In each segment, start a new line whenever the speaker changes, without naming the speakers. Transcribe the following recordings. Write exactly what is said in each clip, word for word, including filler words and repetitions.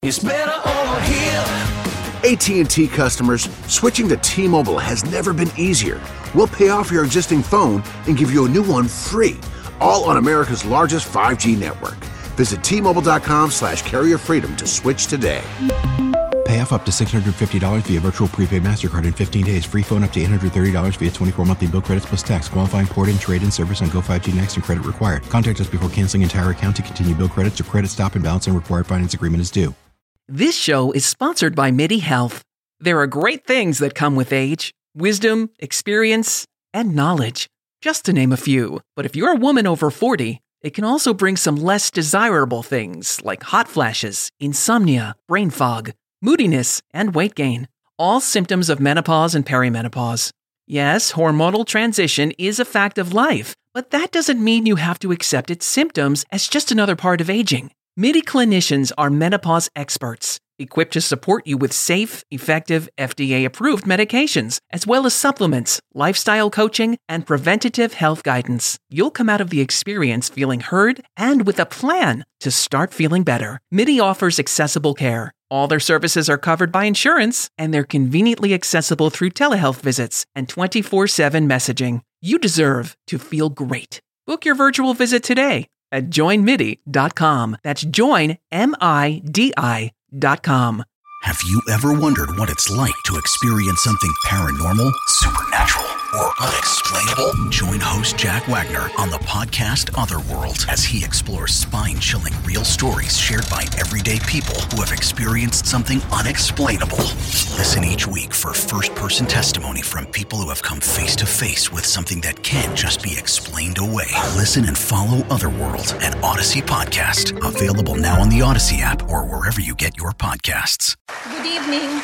It's better over here.
A T and T customers, switching to T-Mobile has never been easier. We'll pay off your existing phone and give you a new one free, all on America's largest five G network. Visit T-Mobile.com slash carrier freedom to switch today.
Pay off up to six hundred fifty dollars via virtual prepaid MasterCard in fifteen days. Free phone up to eight hundred thirty dollars via twenty-four monthly bill credits plus tax. Qualifying port-in, trade-in service on Go five G Next and credit required. Contact us before canceling entire account to continue bill credits or credit stop and balance and required finance agreement is due.
This show is sponsored by MIDI Health. There are great things that come with age. Wisdom, experience, and knowledge. Just to name a few. But if you're a woman over forty, it can also bring some less desirable things like hot flashes, insomnia, brain fog, moodiness, and weight gain. All symptoms of menopause and perimenopause. Yes, hormonal transition is a fact of life, but that doesn't mean you have to accept its symptoms as just another part of aging. MIDI clinicians are menopause experts, equipped to support you with safe, effective, F D A-approved medications, as well as supplements, lifestyle coaching, and preventative health guidance. You'll come out of the experience feeling heard and with a plan to start feeling better. MIDI offers accessible care. All their services are covered by insurance, and they're conveniently accessible through telehealth visits and twenty-four seven messaging. You deserve to feel great. Book your virtual visit today at join midi dot com. That's join, M I D I dot com.
Have you ever wondered what it's like to experience something paranormal, supernatural, or unexplainable? Join host Jack Wagner on the podcast Otherworld as he explores spine-chilling real stories shared by everyday people who have experienced something unexplainable. Listen each week for first-person testimony from people who have come face-to-face with something that can't just be explained away. Listen and follow Otherworld, an Odyssey podcast, available now on the Odyssey app or wherever you get your podcasts.
Good evening.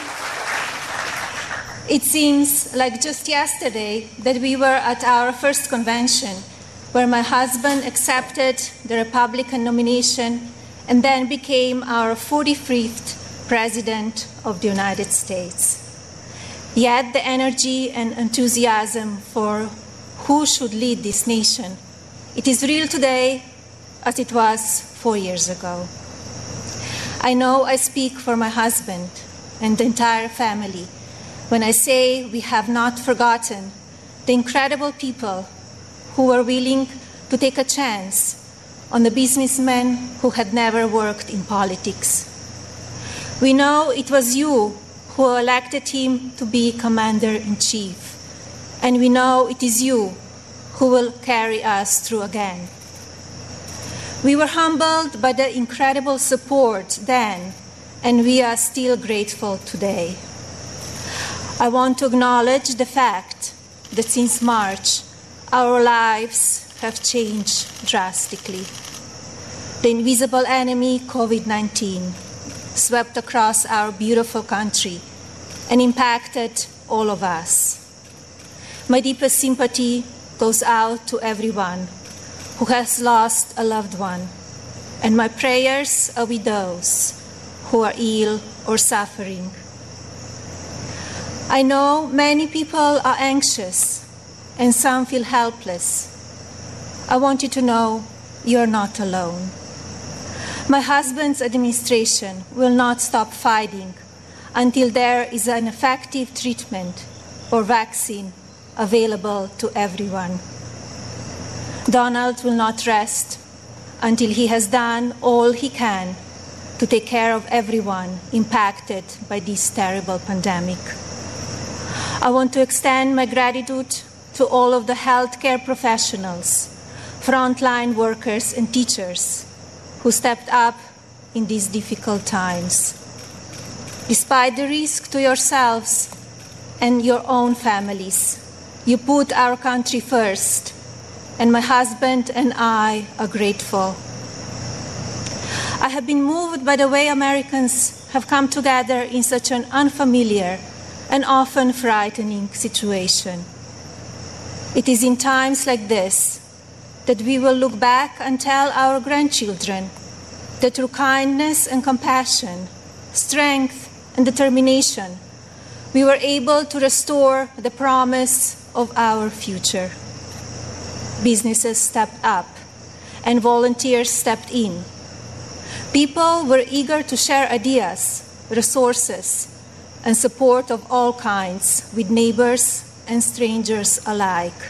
It seems like just yesterday that we were at our first convention, where my husband accepted the Republican nomination and then became our forty-fifth President of the United States. Yet the energy and enthusiasm for who should lead this nation, it is real today as it was four years ago. I know I speak for my husband and the entire family when I say we have not forgotten the incredible people who were willing to take a chance on the businessmen who had never worked in politics. We know it was you who elected him to be Commander-in-Chief, and we know it is you who will carry us through again. We were humbled by the incredible support then, and we are still grateful today. I want to acknowledge the fact that since March, our lives have changed drastically. The invisible enemy, covid nineteen, swept across our beautiful country and impacted all of us. My deepest sympathy goes out to everyone who has lost a loved one, and my prayers are with those who are ill or suffering. I know many people are anxious and some feel helpless. I want you to know you're not alone. My husband's administration will not stop fighting until there is an effective treatment or vaccine available to everyone. Donald will not rest until he has done all he can to take care of everyone impacted by this terrible pandemic. I want to extend my gratitude to all of the healthcare professionals, frontline workers and teachers who stepped up in these difficult times. Despite the risk to yourselves and your own families, you put our country first, and my husband and I are grateful. I have been moved by the way Americans have come together in such an unfamiliar and often frightening situation. It is in times like this that we will look back and tell our grandchildren that through kindness and compassion, strength and determination, we were able to restore the promise of our future. Businesses stepped up and volunteers stepped in. People were eager to share ideas, resources, and support of all kinds with neighbors and strangers alike.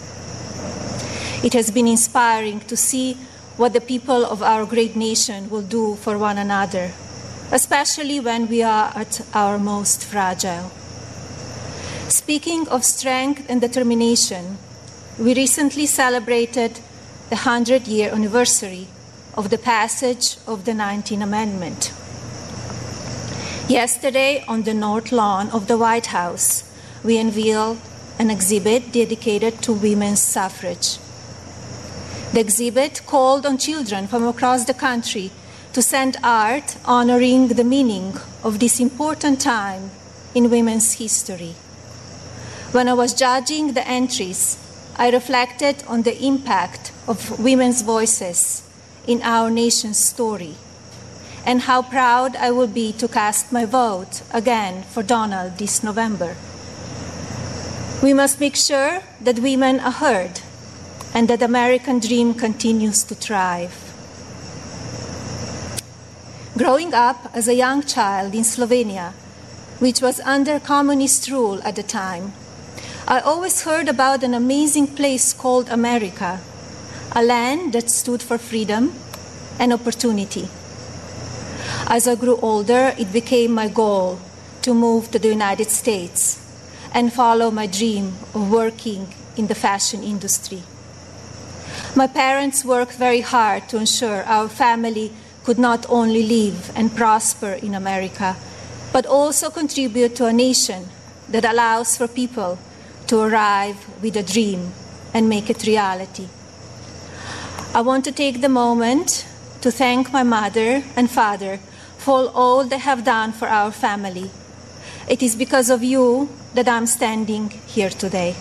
It has been inspiring to see what the people of our great nation will do for one another, especially when we are at our most fragile. Speaking of strength and determination, we recently celebrated the hundred-year anniversary of the passage of the nineteenth Amendment. Yesterday, on the North Lawn of the White House, we unveiled an exhibit dedicated to women's suffrage. The exhibit called on children from across the country to send art honoring the meaning of this important time in women's history. When I was judging the entries, I reflected on the impact of women's voices in our nation's story, and how proud I will be to cast my vote again for Donald this November. We must make sure that women are heard and that the American dream continues to thrive. Growing up as a young child in Slovenia, which was under communist rule at the time, I always heard about an amazing place called America, a land that stood for freedom and opportunity. As I grew older, it became my goal to move to the United States and follow my dream of working in the fashion industry. My parents worked very hard to ensure our family could not only live and prosper in America, but also contribute to a nation that allows for people to arrive with a dream and make it reality. I want to take the moment to thank my mother and father for all they have done for our family. It is because of you that I'm standing here today.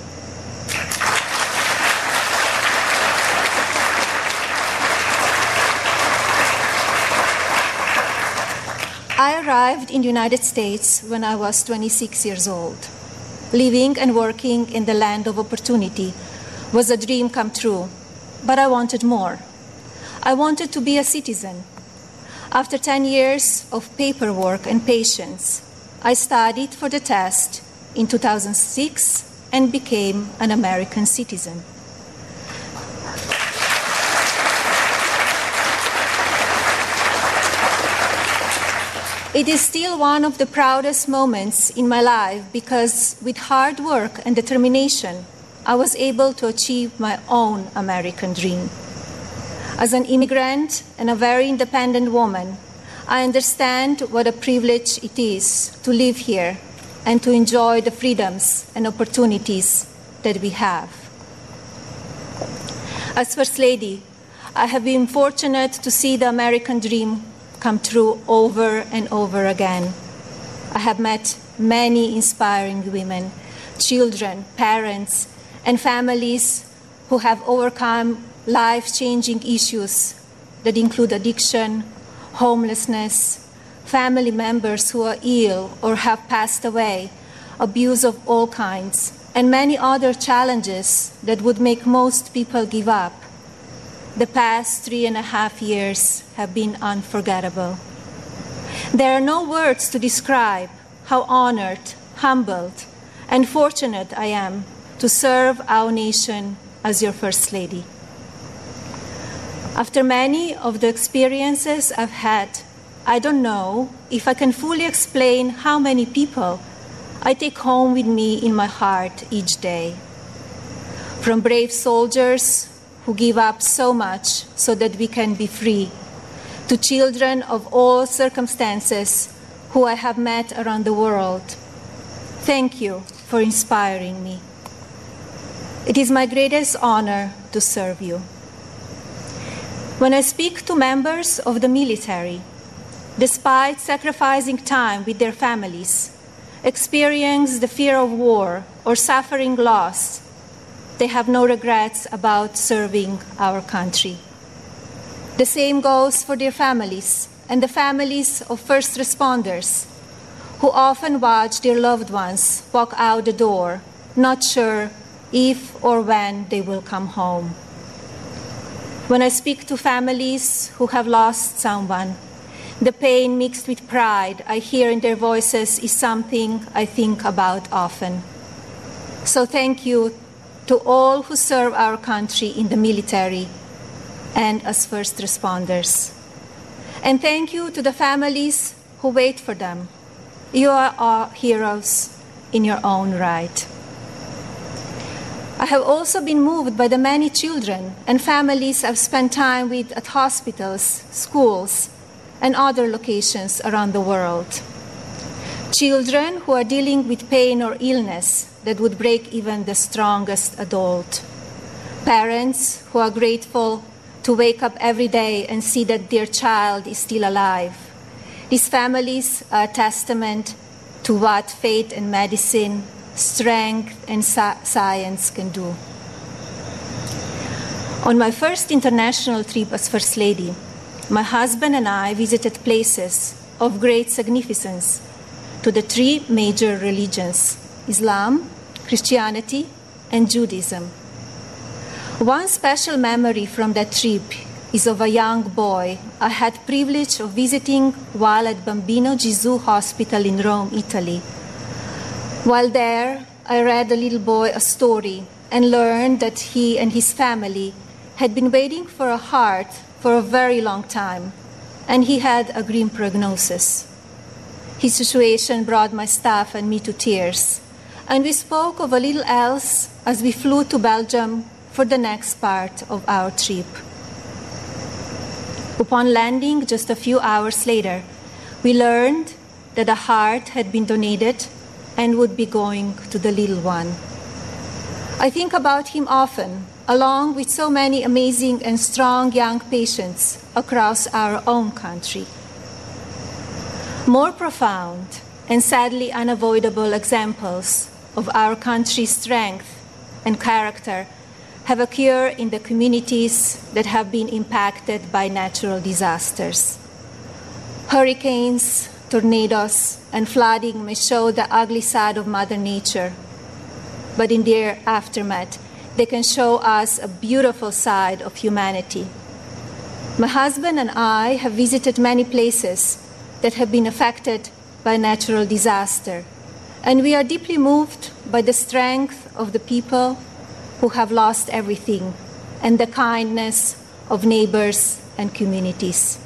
I arrived in the United States when I was twenty-six years old. Living and working in the land of opportunity was a dream come true, but I wanted more. I wanted to be a citizen. After ten years of paperwork and patience, I studied for the test in two thousand six and became an American citizen. It is still one of the proudest moments in my life because with hard work and determination, I was able to achieve my own American dream. As an immigrant and a very independent woman, I understand what a privilege it is to live here and to enjoy the freedoms and opportunities that we have. As First Lady, I have been fortunate to see the American dream come true over and over again. I have met many inspiring women, children, parents, and families who have overcome life-changing issues that include addiction, homelessness, family members who are ill or have passed away, abuse of all kinds, and many other challenges that would make most people give up. The past three and a half years have been unforgettable. There are no words to describe how honored, humbled, and fortunate I am to serve our nation as your First Lady. After many of the experiences I've had, I don't know if I can fully explain how many people I take home with me in my heart each day. From brave soldiers who give up so much so that we can be free, to children of all circumstances who I have met around the world. Thank you for inspiring me. It is my greatest honor to serve you. When I speak to members of the military, despite sacrificing time with their families, experience the fear of war or suffering loss, they have no regrets about serving our country. The same goes for their families and the families of first responders who often watch their loved ones walk out the door, not sure if or when they will come home. When I speak to families who have lost someone, The pain mixed with pride I hear in their voices is something I think about often. So thank you to all who serve our country in the military and as first responders. And thank you to the families who wait for them. You are our heroes in your own right. I have also been moved by the many children and families I've spent time with at hospitals, schools, and other locations around the world. Children who are dealing with pain or illness that would break even the strongest adult. Parents who are grateful to wake up every day and see that their child is still alive. These families are a testament to what faith and medicine, strength and sa- science can do. On my first international trip as First Lady, my husband and I visited places of great significance to the three major religions, Islam, Christianity, and Judaism. One special memory from that trip is of a young boy I had privilege of visiting while at Bambino Gesù Hospital in Rome, Italy. While there, I read the little boy a story and learned that he and his family had been waiting for a heart for a very long time, and he had a grim prognosis. His situation brought my staff and me to tears, and we spoke of a little else as we flew to Belgium for the next part of our trip. Upon landing just a few hours later, we learned that a heart had been donated and would be going to the little one. I think about him often, along with so many amazing and strong young patients across our own country. More profound and sadly unavoidable examples of our country's strength and character have occurred in the communities that have been impacted by natural disasters. Hurricanes, tornadoes, and flooding may show the ugly side of Mother Nature, but in their aftermath, they can show us a beautiful side of humanity. My husband and I have visited many places that have been affected by natural disaster, and we are deeply moved by the strength of the people who have lost everything and the kindness of neighbors and communities.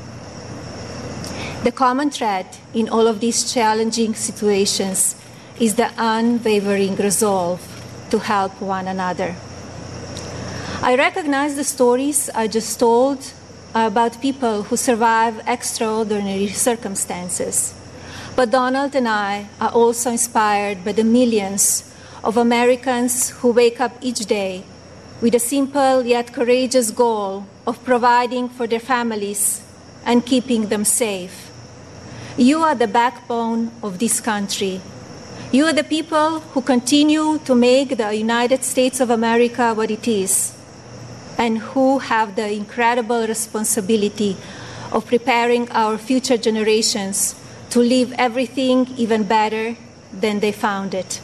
The common thread in all of these challenging situations is the unwavering resolve to help one another. I recognize the stories I just told about people who survive extraordinary circumstances, but Donald and I are also inspired by the millions of Americans who wake up each day with a simple yet courageous goal of providing for their families and keeping them safe. You are the backbone of this country. You are the people who continue to make the United States of America what it is, and who have the incredible responsibility of preparing our future generations to leave everything even better than they found it.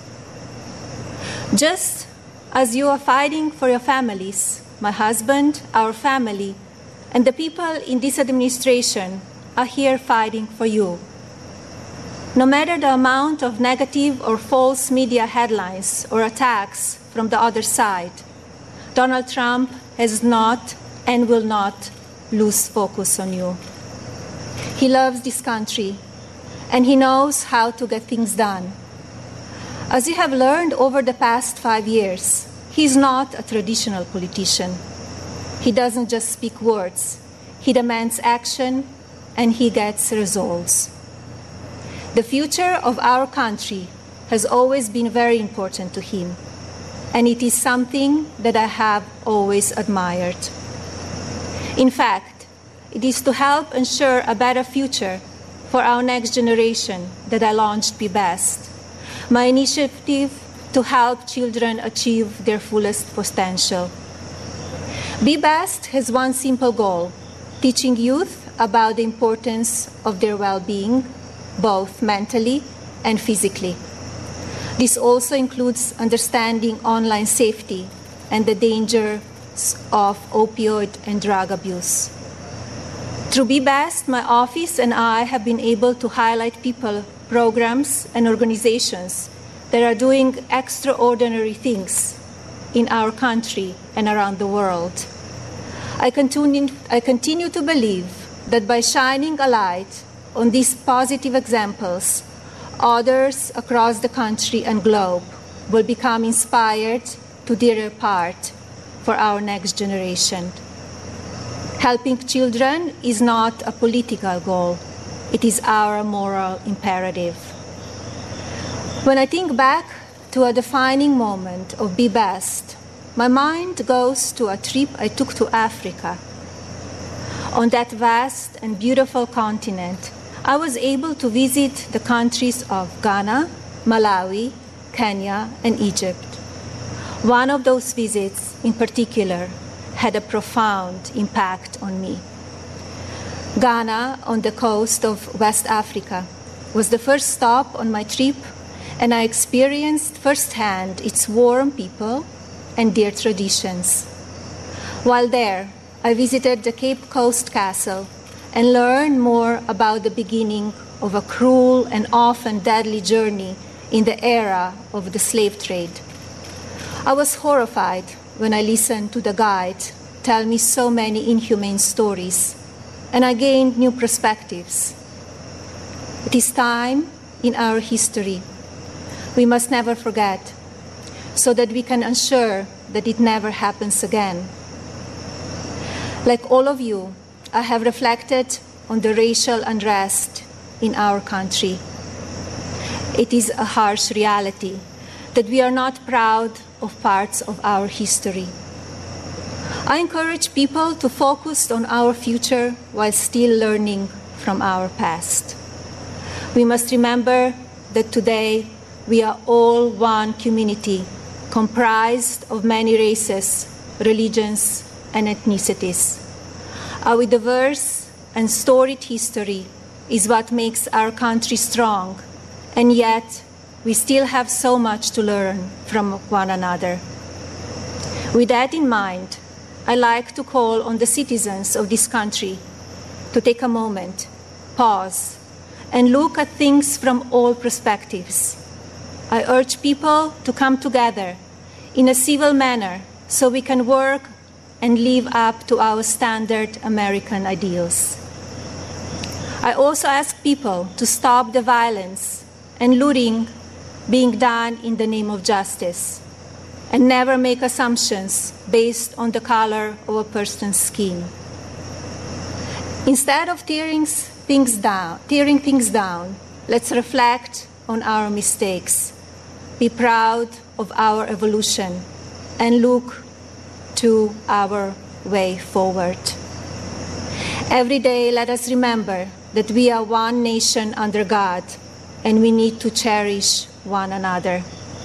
Just as you are fighting for your families, my husband, our family, and the people in this administration are here fighting for you. No matter the amount of negative or false media headlines or attacks from the other side, Donald Trump has not and will not lose focus on you. He loves this country, and he knows how to get things done. As you have learned over the past five years, he is not a traditional politician. He doesn't just speak words. He demands action, and he gets results. The future of our country has always been very important to him, and it is something that I have always admired. In fact, it is to help ensure a better future for our next generation that I launched Be Best, my initiative to help children achieve their fullest potential. Be Best has one simple goal: teaching youth about the importance of their well-being, both mentally and physically. This also includes understanding online safety and the dangers of opioid and drug abuse. Through Be Best, my office and I have been able to highlight people, programs, and organizations that are doing extraordinary things in our country and around the world. I continue, I continue to believe that by shining a light on these positive examples, others across the country and globe will become inspired to do their part for our next generation. Helping children is not a political goal. It is our moral imperative. When I think back to a defining moment of Be Best, my mind goes to a trip I took to Africa. On that vast and beautiful continent, I was able to visit the countries of Ghana, Malawi, Kenya, and Egypt. One of those visits, in particular, had a profound impact on me. Ghana, on the coast of West Africa, was the first stop on my trip, and I experienced firsthand its warm people and their traditions. While there, I visited the Cape Coast Castle and learned more about the beginning of a cruel and often deadly journey in the era of the slave trade. I was horrified when I listened to the guide tell me so many inhumane stories, and I gained new perspectives. It is time in our history we must never forget, so that we can ensure that it never happens again. Like all of you, I have reflected on the racial unrest in our country. It is a harsh reality that we are not proud of parts of our history. I encourage people to focus on our future while still learning from our past. We must remember that today we are all one community comprised of many races, religions, and ethnicities. Our diverse and storied history is what makes our country strong, and yet we still have so much to learn from one another. With that in mind, I like to call on the citizens of this country to take a moment, pause, and look at things from all perspectives. I urge people to come together in a civil manner so we can work and live up to our standard American ideals. I also ask people to stop the violence and looting being done in the name of justice, and never make assumptions based on the color of a person's skin. Instead of tearing things down, tearing things down, let's reflect on our mistakes, be proud of our evolution, and look to our way forward. Every day, let us remember that we are one nation under God, and we need to cherish one another.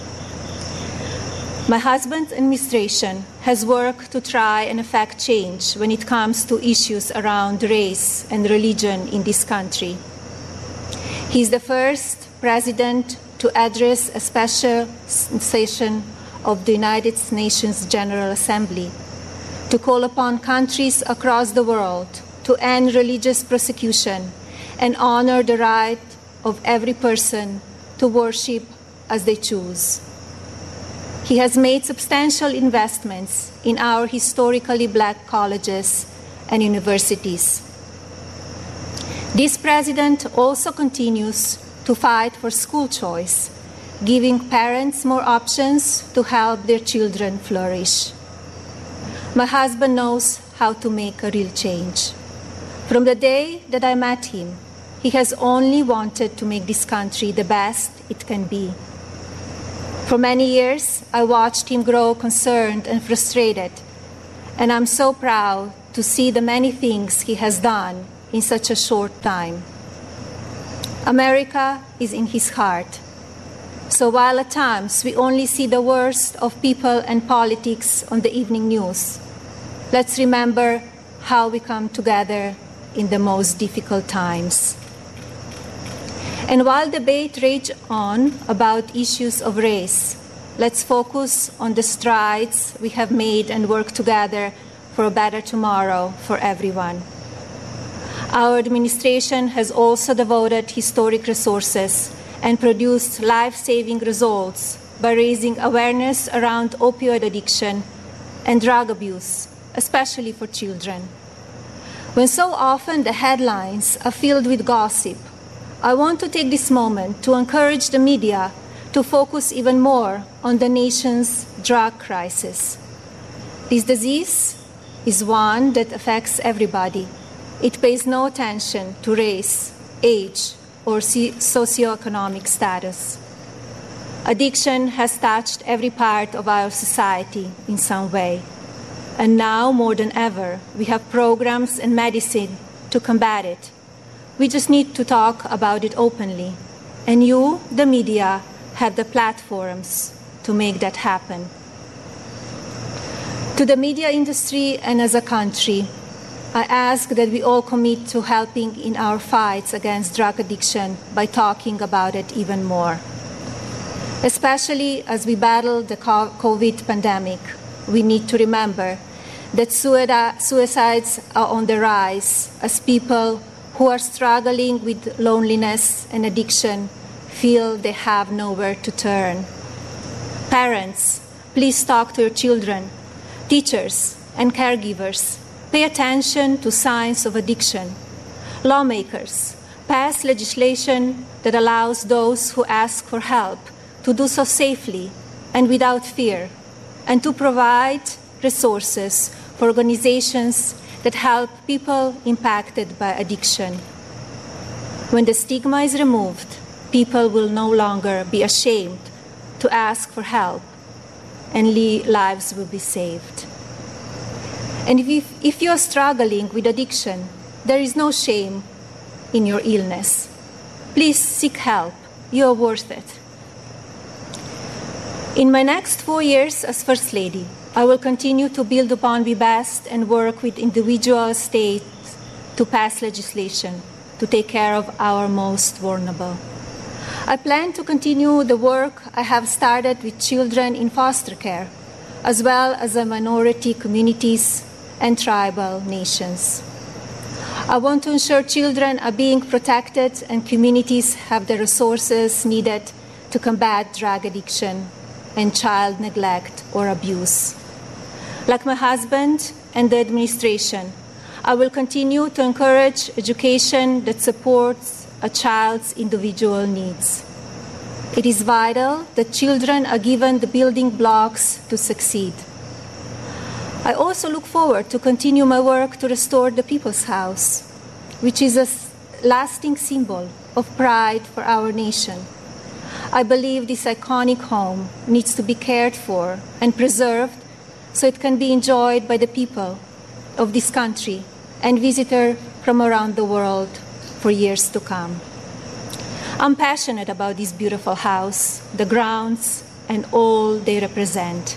My husband's administration has worked to try and effect change when it comes to issues around race and religion in this country. He is the first president to address a special session of the United Nations General Assembly to call upon countries across the world to end religious persecution and honor the right of every person to worship as they choose. He has made substantial investments in our historically black colleges and universities. This president also continues to fight for school choice, giving parents more options to help their children flourish. My husband knows how to make a real change. From the day that I met him, he has only wanted to make this country the best it can be. For many years, I watched him grow concerned and frustrated, and I'm so proud to see the many things he has done in such a short time. America is in his heart. So while at times we only see the worst of people and politics on the evening news, let's remember how we come together in the most difficult times. And while debate rages on about issues of race, let's focus on the strides we have made and work together for a better tomorrow for everyone. Our administration has also devoted historic resources and produced life-saving results by raising awareness around opioid addiction and drug abuse, especially for children. When so often the headlines are filled with gossip, I want to take this moment to encourage the media to focus even more on the nation's drug crisis. This disease is one that affects everybody. It pays no attention to race, age, or socioeconomic status. Addiction has touched every part of our society in some way. And now, more than ever, we have programs and medicine to combat it. We just need to talk about it openly. And you, the media, have the platforms to make that happen. To the media industry and as a country, I ask that we all commit to helping in our fights against drug addiction by talking about it even more. Especially as we battle the COVID pandemic, we need to remember that suicides are on the rise as people who are struggling with loneliness and addiction feel they have nowhere to turn. Parents, please talk to your children. Teachers and caregivers, pay attention to signs of addiction. Lawmakers, pass legislation that allows those who ask for help to do so safely and without fear, and to provide resources for organizations that help people impacted by addiction. When the stigma is removed, people will no longer be ashamed to ask for help, and lives will be saved. And if, if you are struggling with addiction, there is no shame in your illness. Please seek help. You are worth it. In my next four years as First Lady, I will continue to build upon Be Best and work with individual states to pass legislation to take care of our most vulnerable. I plan to continue the work I have started with children in foster care, as well as the minority communities and tribal nations. I want to ensure children are being protected and communities have the resources needed to combat drug addiction and child neglect or abuse. Like my husband and the administration, I will continue to encourage education that supports a child's individual needs. It is vital that children are given the building blocks to succeed. I also look forward to continue my work to restore the People's House, which is a lasting symbol of pride for our nation. I believe this iconic home needs to be cared for and preserved so it can be enjoyed by the people of this country and visitors from around the world for years to come. I'm passionate about this beautiful house, the grounds, and all they represent.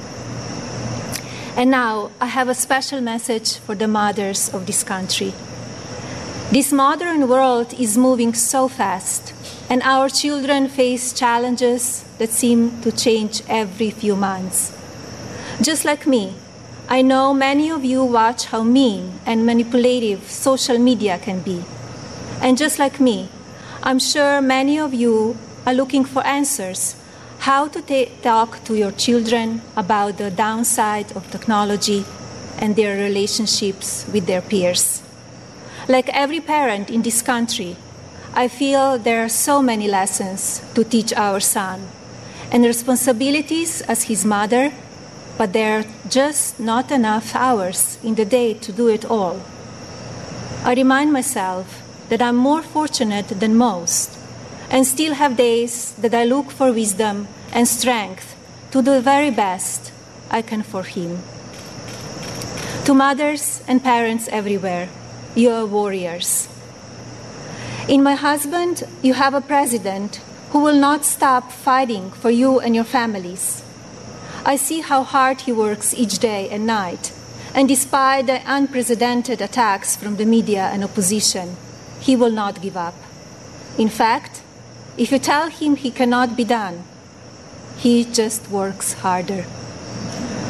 And now I have a special message for the mothers of this country. This modern world is moving so fast, and our children face challenges that seem to change every few months. Just like me, I know many of you watch how mean and manipulative social media can be. And just like me, I'm sure many of you are looking for answers how to ta- talk to your children about the downside of technology and their relationships with their peers. Like every parent in this country, I feel there are so many lessons to teach our son and responsibilities as his mother, but there are just not enough hours in the day to do it all. I remind myself that I'm more fortunate than most and still have days that I look for wisdom and strength to do the very best I can for him. To mothers and parents everywhere, you are warriors. In my husband, you have a president who will not stop fighting for you and your families. I see how hard he works each day and night, and despite the unprecedented attacks from the media and opposition, he will not give up. In fact, if you tell him he cannot be done, he just works harder.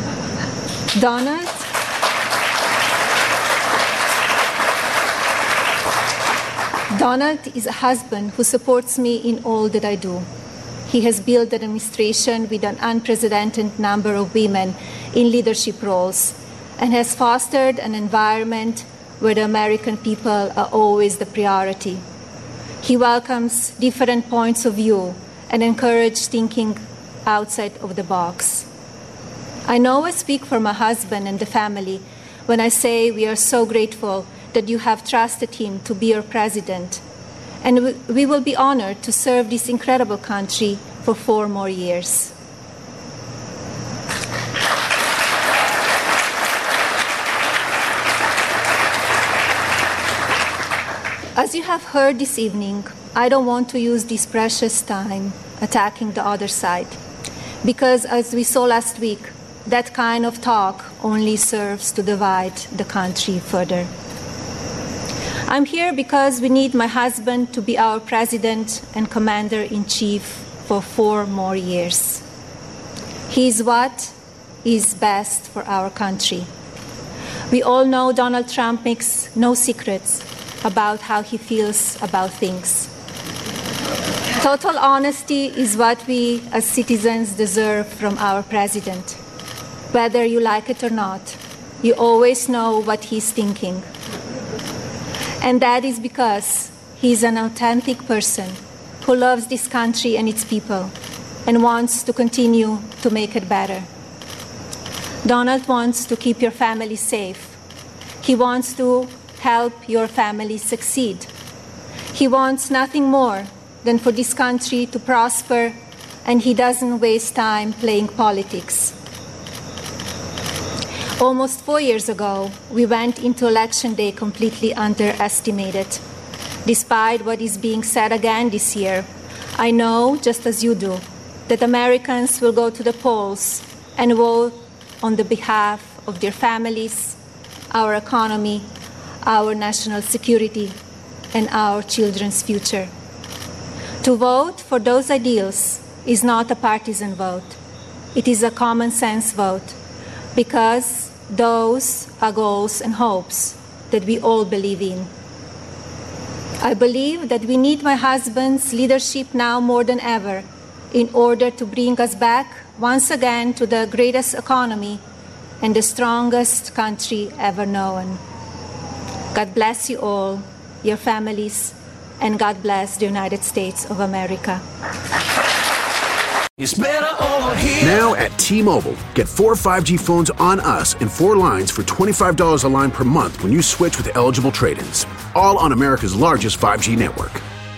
Donald, Donald is a husband who supports me in all that I do. He has built an administration with an unprecedented number of women in leadership roles and has fostered an environment where the American people are always the priority. He welcomes different points of view and encourages thinking outside of the box. I know I speak for my husband and the family when I say we are so grateful that you have trusted him to be your president, and we will be honored to serve this incredible country for four more years. As you have heard this evening, I don't want to use this precious time attacking the other side, because as we saw last week, that kind of talk only serves to divide the country further. I'm here because we need my husband to be our president and commander-in-chief for four more years. He is what is best for our country. We all know Donald Trump makes no secrets about how he feels about things. Total honesty is what we as citizens deserve from our president. Whether you like it or not, you always know what he's thinking. And that is because he's an authentic person who loves this country and its people and wants to continue to make it better. Donald wants to keep your family safe. He wants to help your family succeed. He wants nothing more than for this country to prosper, and he doesn't waste time playing politics. Almost four years ago, we went into Election Day completely underestimated. Despite what is being said again this year, I know, just as you do, that Americans will go to the polls and vote on the behalf of their families, our economy, our national security, and our children's future. To vote for those ideals is not a partisan vote. It is a common sense vote, because those are goals and hopes that we all believe in. I believe that we need my husband's leadership now more than ever in order to bring us back once again to the greatest economy and the strongest country ever known. God bless you all, your families, and God bless the United States of America.
It's better over here.
Now at T-Mobile, get four five G phones on us and four lines for twenty-five dollars a line per month when you switch with eligible trade-ins. All on America's largest five G network.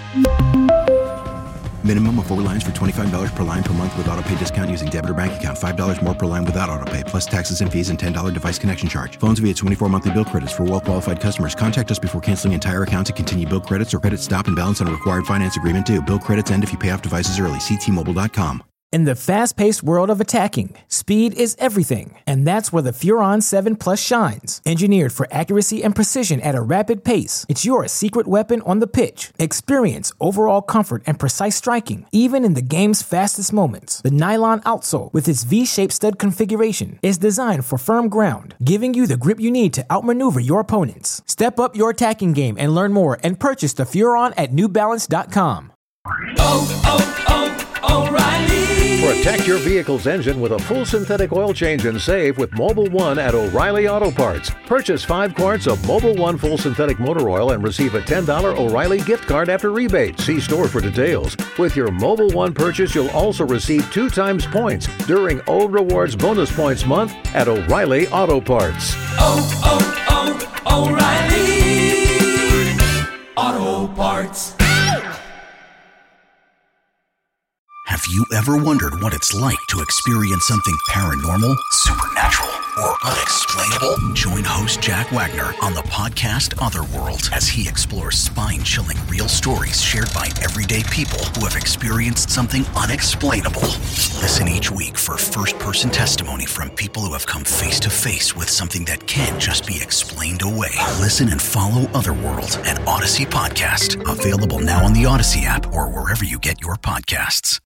Minimum of four lines for twenty-five dollars per line per month with autopay discount using debit or bank account. five dollars more per line without autopay, plus taxes and fees and ten dollars device connection charge. Phones via twenty-four monthly bill credits for well-qualified customers. Contact us before canceling entire account to continue bill credits or credit stop and balance on a required finance agreement due. Bill credits end if you pay off devices early. See T Mobile dot com.
In the fast-paced world of attacking, speed is everything, and that's where the Furon seven Plus shines. Engineered for accuracy and precision at a rapid pace, it's your secret weapon on the pitch. Experience overall comfort and precise striking, even in the game's fastest moments. The nylon outsole, with its V-shaped stud configuration, is designed for firm ground, giving you the grip you need to outmaneuver your opponents. Step up your attacking game and learn more and purchase the Furon at New Balance dot com.
Oh, oh, oh, O'Reilly.
Protect your vehicle's engine with a full synthetic oil change and save with Mobil one at O'Reilly Auto Parts. Purchase five quarts of Mobil one full synthetic motor oil and receive a ten dollars O'Reilly gift card after rebate. See store for details. With your Mobil one purchase, you'll also receive two times points during O Rewards Bonus Points Month at O'Reilly Auto Parts.
Oh, oh, oh, O'Reilly Auto Parts.
Have you ever wondered what it's like to experience something paranormal, supernatural, or unexplainable? Join host Jack Wagner on the podcast Otherworld as he explores spine-chilling real stories shared by everyday people who have experienced something unexplainable. Listen each week for first-person testimony from people who have come face-to-face with something that can't just be explained away. Listen and follow Otherworld, an Odyssey podcast. Available now on the Odyssey app or wherever you get your podcasts.